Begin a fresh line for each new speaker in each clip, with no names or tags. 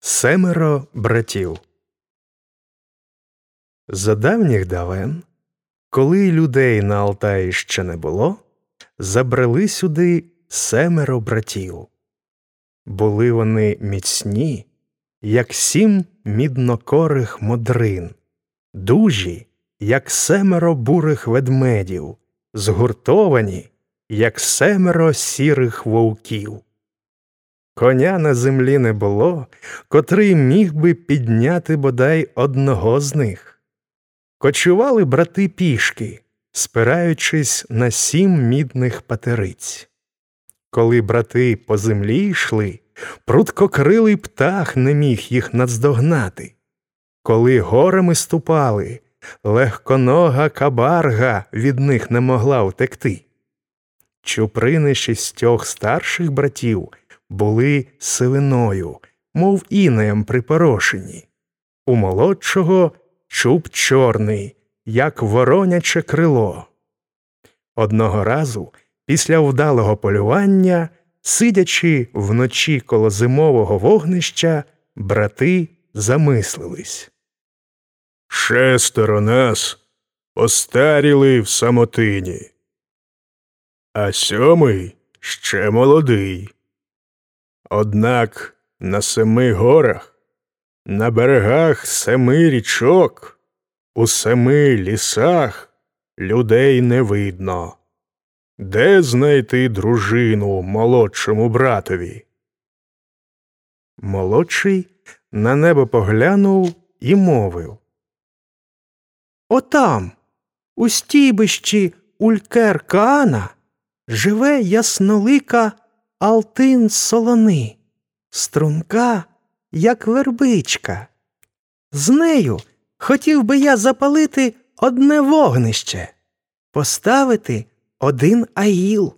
Семеро братів. За давніх давен, коли людей на Алтаї ще не було, забрели сюди семеро братів. Були вони міцні, як 7 міднокорих модрин, дужі, як 7 бурих ведмедів, згуртовані, як 7 сірих вовків. Коня на землі не було, котрий міг би підняти бодай одного з них. Кочували брати пішки, спираючись на 7 мідних патериць. Коли брати по землі йшли, пруткокрилий птах не міг їх наздогнати. Коли горами ступали, легконога кабарга від них не могла втекти. Чуприни 6 старших братів були сивиною, мов інеєм припорошені. У молодшого чуб чорний, як вороняче крило. Одного разу, після вдалого полювання, сидячи вночі коло зимового вогнища, брати замислились.
«6 нас постаріли в самотині, а 7 ще молодий. Однак на 7 горах, на берегах 7 річок, у 7 лісах людей не видно. Де знайти дружину молодшому братові?»
Молодший на небо поглянув і мовив. «Отам, у стійбищі Улькер-Каана, живе яснолика Алтин Солони, струнка, як вербичка. З нею хотів би я запалити одне вогнище, поставити один аїл».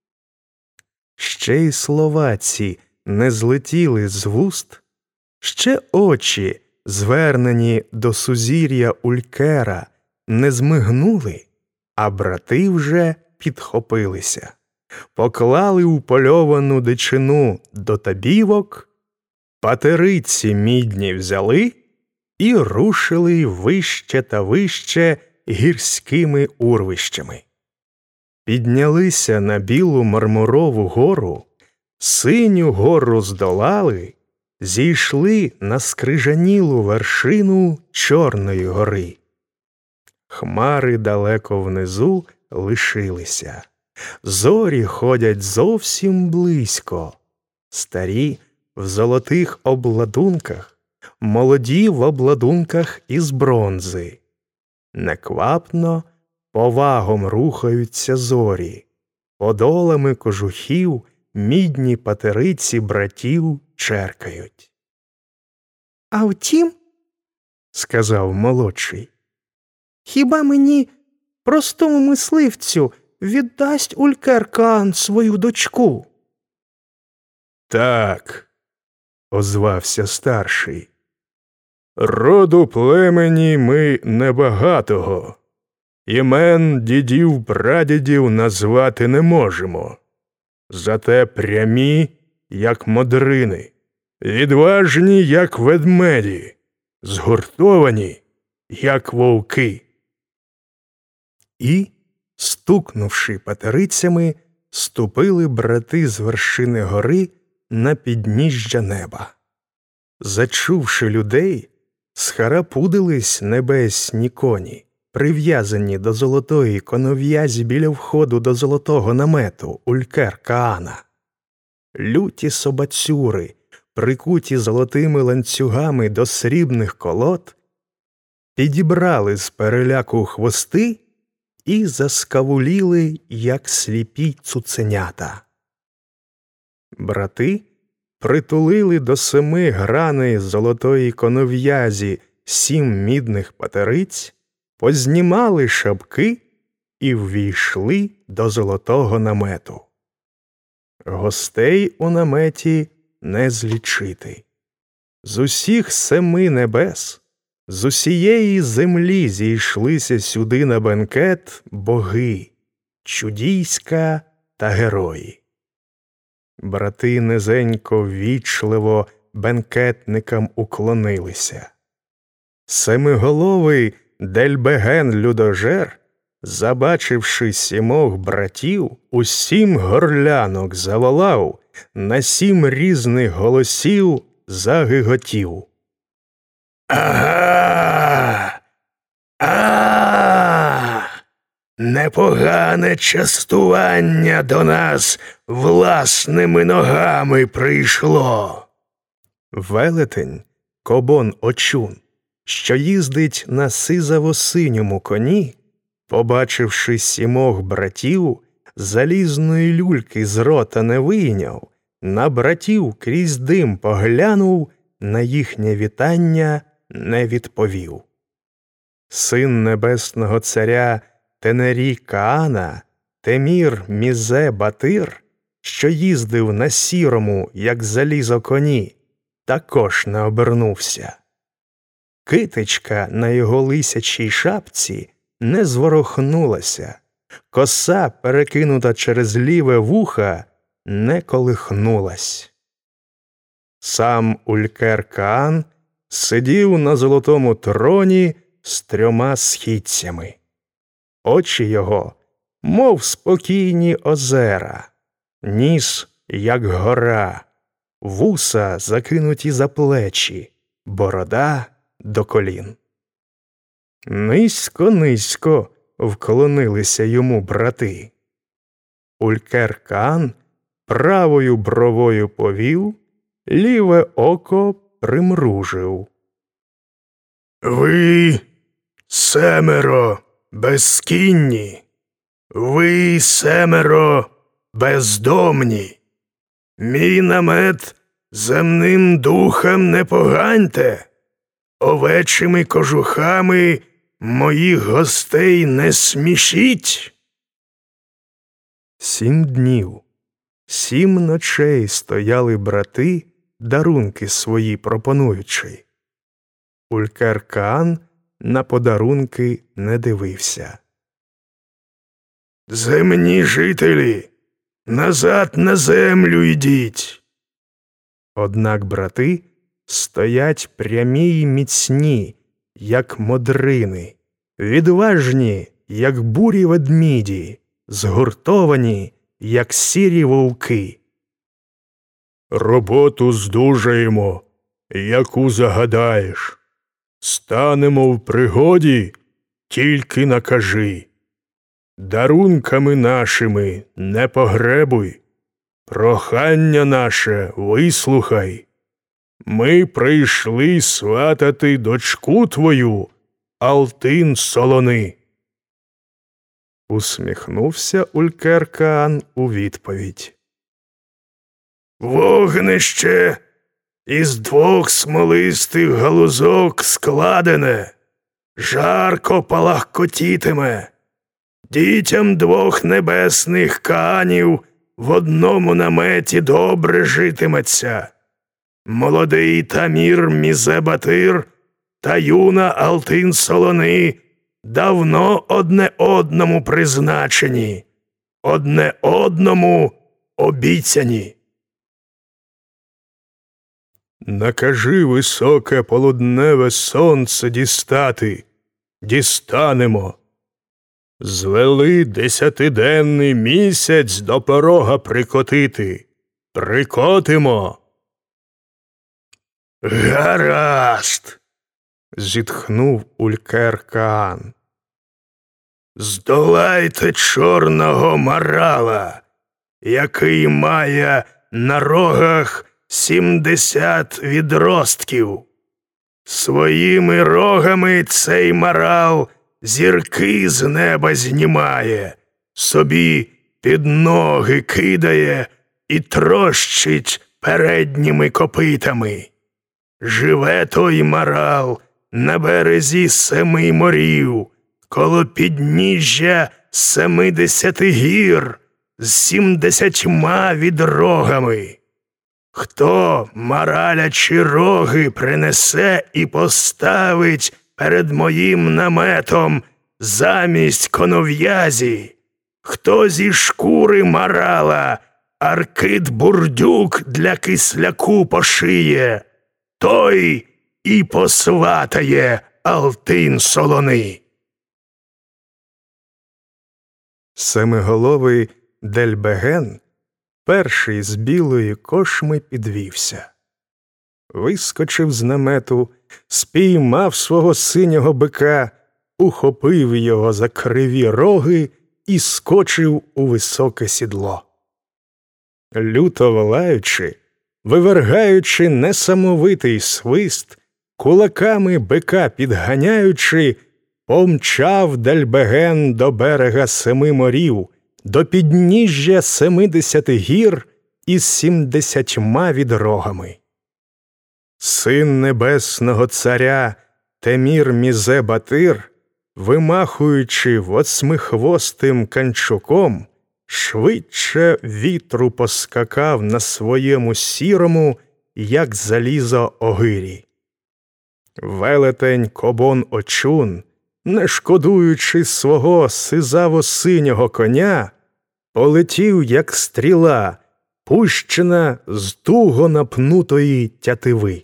Ще й слова ці не злетіли з вуст, ще очі, звернені до сузір'я Улькера, не змигнули, а брати вже підхопилися, поклали упольовану дичину до табівок, патериці мідні взяли і рушили вище та вище гірськими урвищами. Піднялися на білу мармурову гору, синю гору здолали, зійшли на скрижанілу вершину Чорної гори. Хмари далеко внизу лишилися, зорі ходять зовсім близько, старі в золотих обладунках, молоді в обладунках із бронзи. Неквапно, повагом рухаються зорі, подолами кожухів мідні патериці братів черкають. «А втім, – сказав молодший, – хіба мені, простому мисливцю, віддасть Улькер-Каан свою дочку?»
«Так, – озвався старший, – роду племені ми небагатого, імен дідів-прадідів назвати не можемо. Зате прямі, як модрини, відважні, як ведмеді, згуртовані, як вовки».
І, стукнувши патерицями, ступили брати з вершини гори на підніжжя неба. Зачувши людей, схарапудились небесні коні, прив'язані до золотої конов'язі біля входу до золотого намету Улькер-Каана. Люті собацюри, прикуті золотими ланцюгами до срібних колод, підібрали з переляку хвости і заскавуліли, як сліпі цуценята. Брати притулили до 7 граней золотої конов'язі 7 мідних патериць, познімали шапки і ввійшли до золотого намету. Гостей у наметі не злічити. З усіх 7 небес, з усієї землі зійшлися сюди на бенкет боги, чудійська та герої. Брати низенько, ввічливо, бенкетникам уклонилися. Семиголовий Дельбеген-людожер, забачивши 7 братів, у 7 горлянок заволав, на 7 різних голосів загиготів.
Ага! Непогане частування до нас власними ногами прийшло.
Велетень, Кобон-Очун, що їздить на сизаво-синьому коні, побачивши 7 братів, залізної люльки з рота не вийняв, на братів крізь дим поглянув, на їхнє вітання не відповів. Син небесного царя Тенері-Каана, Темір-Мізе-Батир, що їздив на сірому, як залізо коні, також не обернувся. Китичка на його лисячій шапці не зворохнулася, коса, перекинута через ліве вуха, не колихнулась. Сам Улькер-Каан сидів на золотому троні з 3 східцями. Очі його, мов спокійні озера, ніс, як гора, вуса закинуті за плечі, борода до колін. Низько-низько вклонилися йому брати. Улькер-Каан правою бровою повів, ліве око примружив.
Ви 7 безкінні, ви 7 бездомні. Мій намет земним духам не поганьте, овечими кожухами моїх гостей не смішіть.
7 днів, 7 ночей стояли брати, дарунки свої пропонуючи. Улькер-Каан на подарунки не дивився.
Земні жителі, назад на землю йдіть.
Однак брати стоять прямі й міцні, як модрини, відважні, як бурі ведміді, згуртовані, як сірі вовки.
Роботу здужаємо, яку загадаєш. Станемо в пригоді, тільки накажи. Дарунками нашими не погребуй, прохання наше вислухай. Ми прийшли сватати дочку твою, Алтин-Солони.
Усміхнувся Улькер-Каан у відповідь.
Вогнище із 2 смолистих галузок складене, жарко палахкотітиме. Дітям 2 небесних Каанів в одному наметі добре житиметься. Молодий Тамір-Мізе-Батир та юна Алтин-Солони давно одне одному призначені, одне одному обіцяні. Накажи високе полудневе сонце дістати. Дістанемо. Звели 10-денний місяць до порога прикотити. Прикотимо. Гаразд,
зітхнув Улькер-Каан.
Здолайте чорного марала, який має на рогах 70 відростків. Своїми рогами цей марал зірки з неба знімає, собі під ноги кидає і трощить передніми копитами. Живе той марал на березі 7 морів, коло підніжжя 70 гір з 70 відрогами. Хто маралячі роги принесе і поставить перед моїм наметом замість конов'язі, хто зі шкури марала аркид-бурдюк для кисляку пошиє, той і посватає алтин солоний.
Семиголовий Дельбеген перший з білої кошми підвівся. Вискочив з намету, спіймав свого синього бика, ухопив його за криві роги і скочив у високе сідло. Люто волаючи, вивергаючи несамовитий свист, кулаками бика підганяючи, помчав Дельбеген до берега 7 морів, до підніжжя 70 гір із 70 відрогами. Син небесного царя Темір-Мізе-Батир, вимахуючи восьмихвостим канчуком, швидше вітру поскакав на своєму сірому, як залізо огирі. Велетень Кобон-Очун, не шкодуючи свого сизаво-синього коня, полетів, як стріла, пущена з туго напнутої тятиви.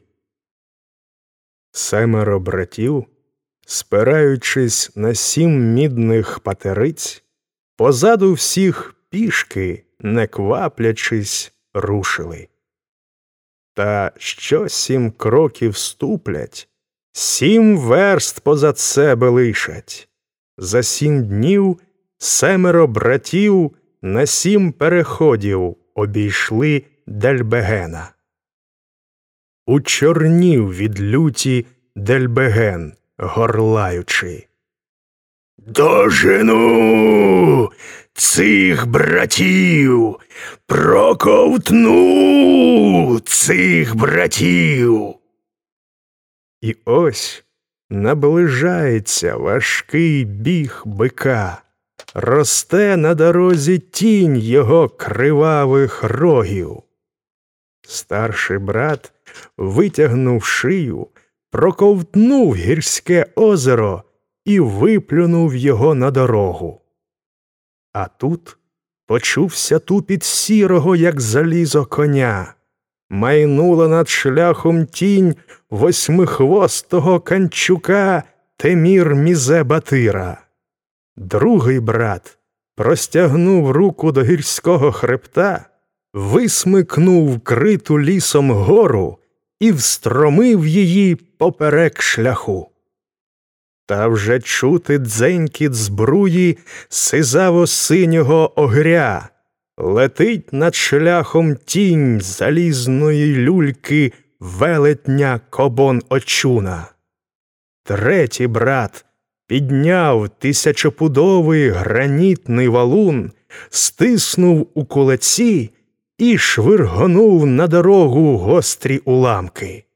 7 братів, спираючись на 7 мідних патериць, позаду всіх пішки, не кваплячись, рушили. Та що 7 кроків ступлять, 7 верст позад себе лишать. За 7 днів 7 братів на 7 переходів обійшли Дельбегена. Учорнів від люті Дельбеген, горлаючи:
«Дожену цих братів! Проковтну цих братів!»
І ось наближається важкий біг бика, росте на дорозі тінь його кривавих рогів. Старший брат, витягнув шию, проковтнув гірське озеро і виплюнув його на дорогу. А тут почувся тупіт сірого, як залізо, коня. Майнула над шляхом тінь восьмихвостого канчука Темір-Мізе-Батира. Другий брат простягнув руку до гірського хребта, висмикнув вкриту лісом гору і встромив її поперек шляху. Та вже чути дзенькіт збруї сизаво-синього огря, летить над шляхом тінь залізної люльки велетня Кобон-Очуна. Третій брат підняв тисячопудовий гранітний валун, стиснув у кулаці і швиргонув на дорогу гострі уламки.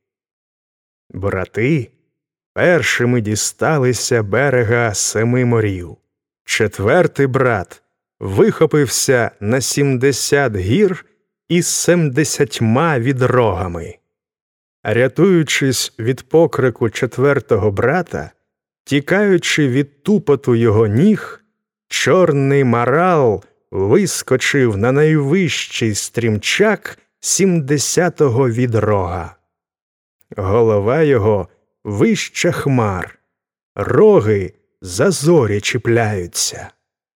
Брати першими дісталися берега 7 морів. Четвертий брат вихопився на 70 гір із 70 відрогами. Рятуючись від покрику четвертого брата, тікаючи від тупоту його ніг, чорний марал вискочив на найвищий стрімчак 70-го відрога. Голова його вища хмар, роги за зорі чіпляються.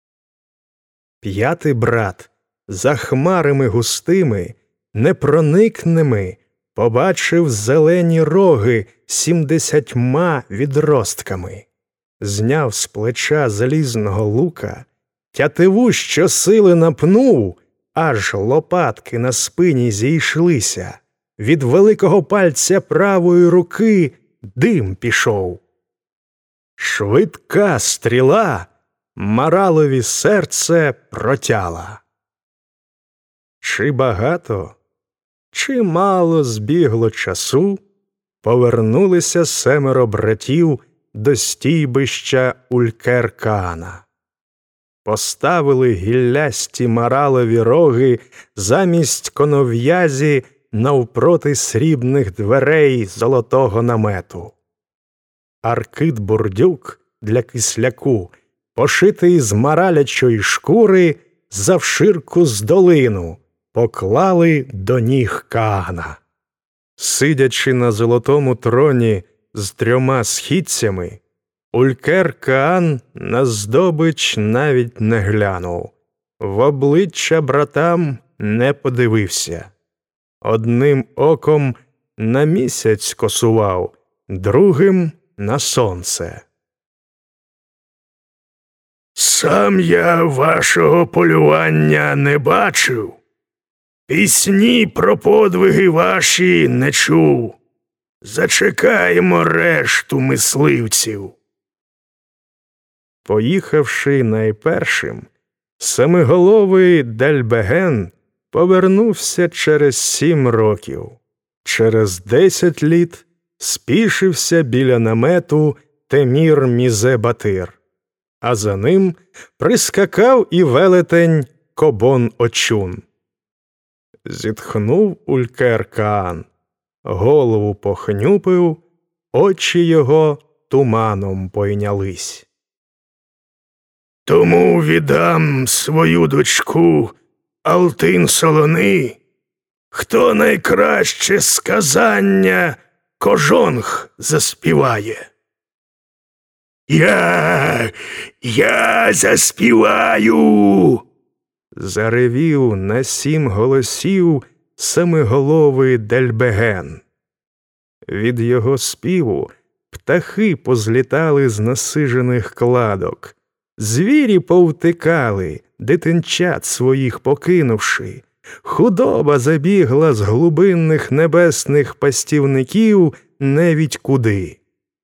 П'ятий брат за хмарами густими, непроникними, побачив зелені роги 70 відростками, зняв з плеча залізного лука, тятиву щосили напнув, аж лопатки на спині зійшлися, від великого пальця правої руки дим пішов. Швидка стріла маралові серце протяла. Чи багато, чи мало збігло часу, повернулися 7 братів до стійбища Улькер-Каана. Поставили гіллясті маралові роги замість конов'язі навпроти срібних дверей золотого намету. Аркид-бурдюк для кисляку, пошитий з маралячої шкури, завширку з долину, поклали до ніг Каана. Сидячи на золотому троні з 3 східцями, Улькер-Каан на здобич навіть не глянув, в обличчя братам не подивився. Одним оком на місяць косував, другим на сонце.
Сам я вашого полювання не бачив, пісні про подвиги ваші не чув. Зачекаємо решту мисливців.
Поїхавши найпершим, семиголовий Дельбеген повернувся через 7 років. Через 10 літ спішився біля намету Темір-Мізе-Батир, а за ним прискакав і велетень Кобон-Очун. Зітхнув Улькер-Каан, голову похнюпив, очі його туманом пойнялись.
Тому віддам свою дочку Алтин-Солони, хто найкраще сказання кожонг заспіває. Я заспіваю!
Заревів на 7 голосів семиголовий Дельбеген. Від його співу птахи позлітали з насижених кладок, звірі повтикали, дитинчат своїх покинувши, худоба забігла з глибинних небесних пастівників невідь куди.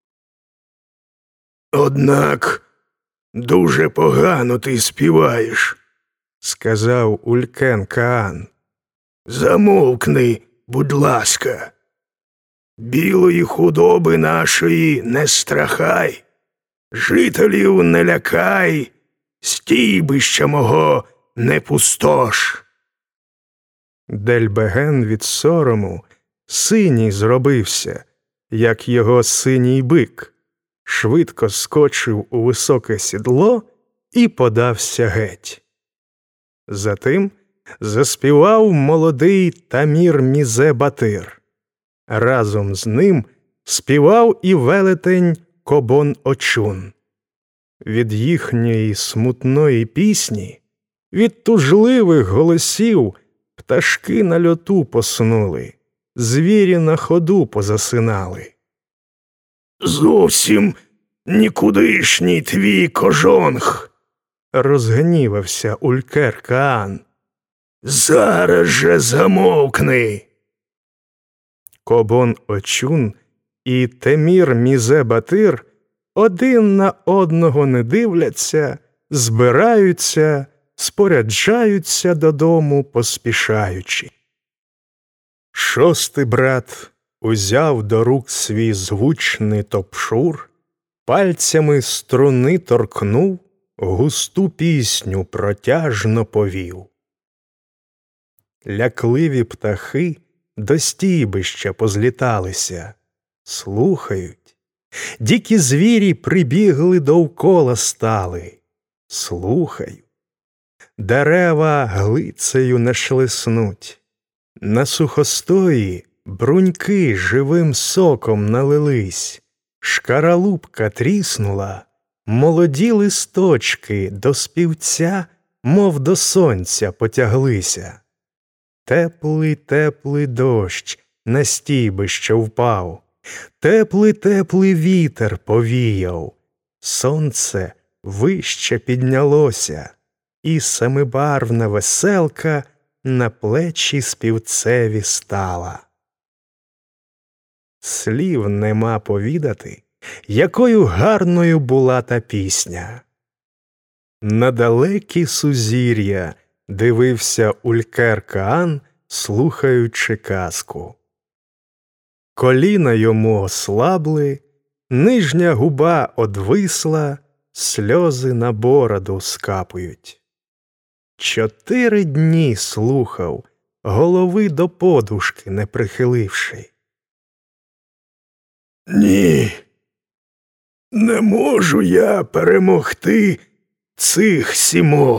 Однак дуже погано ти співаєш,
сказав Улькер-Каан.
Замовкни, будь ласка. Білої худоби нашої не страхай, жителів не лякай, стійбища мого не пустош.
Дельбеген від сорому синій зробився, як його синій бик, швидко скочив у високе сідло і подався геть. Затим заспівав молодий Тамір-Мізе-Батир. Разом з ним співав і велетень Кобон-Очун. Від їхньої смутної пісні, від тужливих голосів пташки на льоту поснули, звірі на ходу позасинали.
Зовсім нікудишній твій кожонг,
розгнівався Улькер-Каан.
Зараз же замовкни.
Кобон-Очун і Темір-Мізе-Батир один на одного не дивляться, збираються, споряджаються додому поспішаючи. 6-й брат узяв до рук свій звучний топшур, пальцями струни торкнув, густу пісню протяжно повів. Лякливі птахи до стійбища позліталися, слухають. Дикі звірі прибігли довкола стали, слухають. Дерева глицею не шлиснуть, на сухостої бруньки живим соком налились, шкаралупка тріснула, молоді листочки до співця, мов до сонця, потяглися. Теплий дощ на стійбище впав, теплий вітер повіяв, сонце вище піднялося, і семибарвна веселка на плечі співцеві стала. Слів нема повідати, якою гарною була та пісня. На далекі сузір'я дивився Улькер-Каан, слухаючи казку. Коліна йому ослабли, нижня губа одвисла, сльози на бороду скапують. 4 дні слухав, голови до подушки не прихиливши.
Ні, не можу я перемогти цих 7.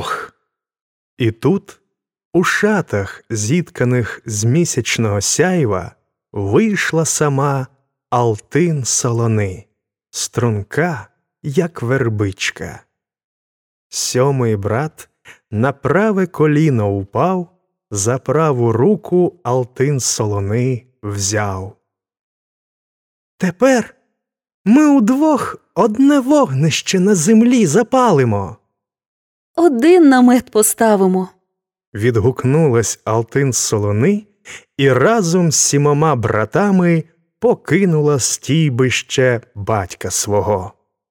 І тут, у шатах, зітканих з місячного сяйва, вийшла сама Алтин Солони, струнка, як вербичка. Сьомий брат на праве коліно упав, за праву руку Алтин Солони взяв. Тепер ми удвох одне вогнище на землі запалимо.
Один намет поставимо.
Відгукнулась Алтин Солони і разом з 7 братами покинула стійбище батька свого.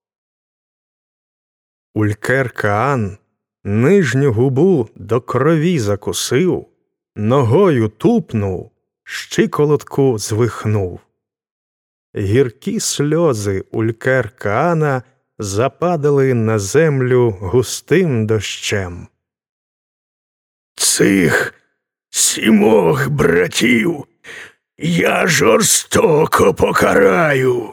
Улькер Каан нижню губу до крові закусив, ногою тупнув, щиколотку звихнув. Гіркі сльози Улькер Каана западали на землю густим дощем.
Цих 7 братів я жорстоко покараю.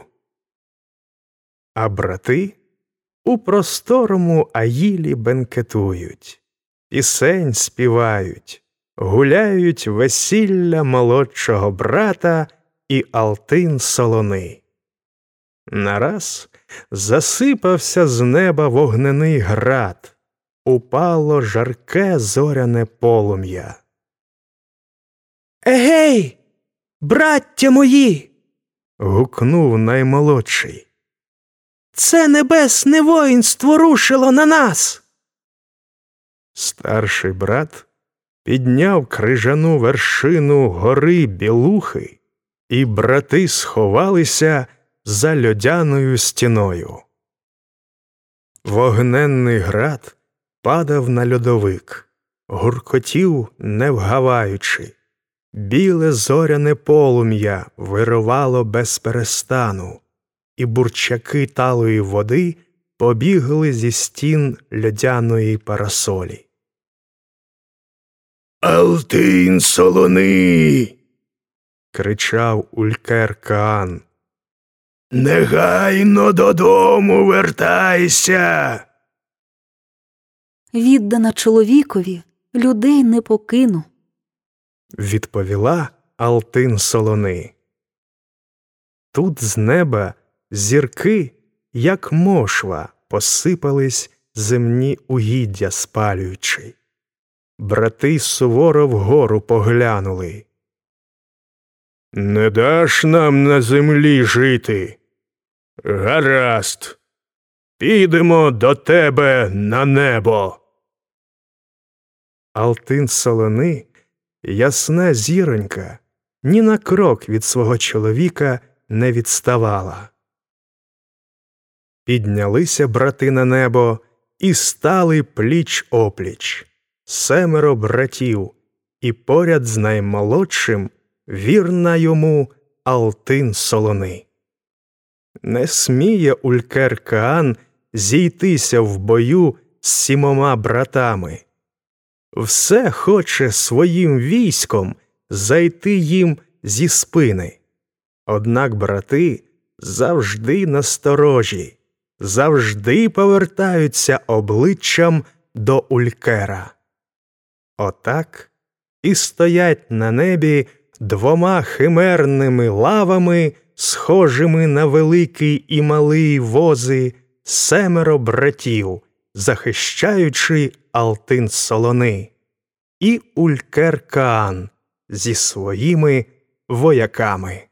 А брати у просторому Аїлі бенкетують, пісень співають, гуляють весілля молодшого брата і Алтин Солони. Нараз засипався з неба вогнений град, упало жарке зоряне полум'я. «Егей, браття мої!» – гукнув наймолодший. «Це небесне воїнство рушило на нас!» Старший брат підняв крижану вершину гори Білухи, і брати сховалися за льодяною стіною. Вогненний град падав на льодовик, гуркотів не вгаваючи. Біле зоряне полум'я вирувало без перестану, і бурчаки талої води побігли зі стін льодяної парасолі.
Алтин Солони!
– кричав Улькер Каан.
Негайно додому вертайся!
Віддана чоловікові, людей не покину.
Відповіла Алтин Солони. Тут з неба зірки, як мошва, посипались земні угіддя спалюючи. Брати суворо вгору поглянули.
Не даш нам на землі жити? Гаразд, підемо до тебе на небо.
Алтин Солони, ясна зіронька, ні на крок від свого чоловіка не відставала. Піднялися брати на небо і стали пліч-опліч, 7 братів, і поряд з наймолодшим вірна йому Алтин Солони. Не сміє Улькер Каан зійтися в бою з 7 братами. Все хоче своїм військом зайти їм зі спини. Однак брати завжди насторожі, завжди повертаються обличчям до Улькера. Отак і стоять на небі 2 химерними лавами, схожими на великий і малий вози, 7 братів, захищаючи Алтин Солони, і Улькер Каан зі своїми вояками.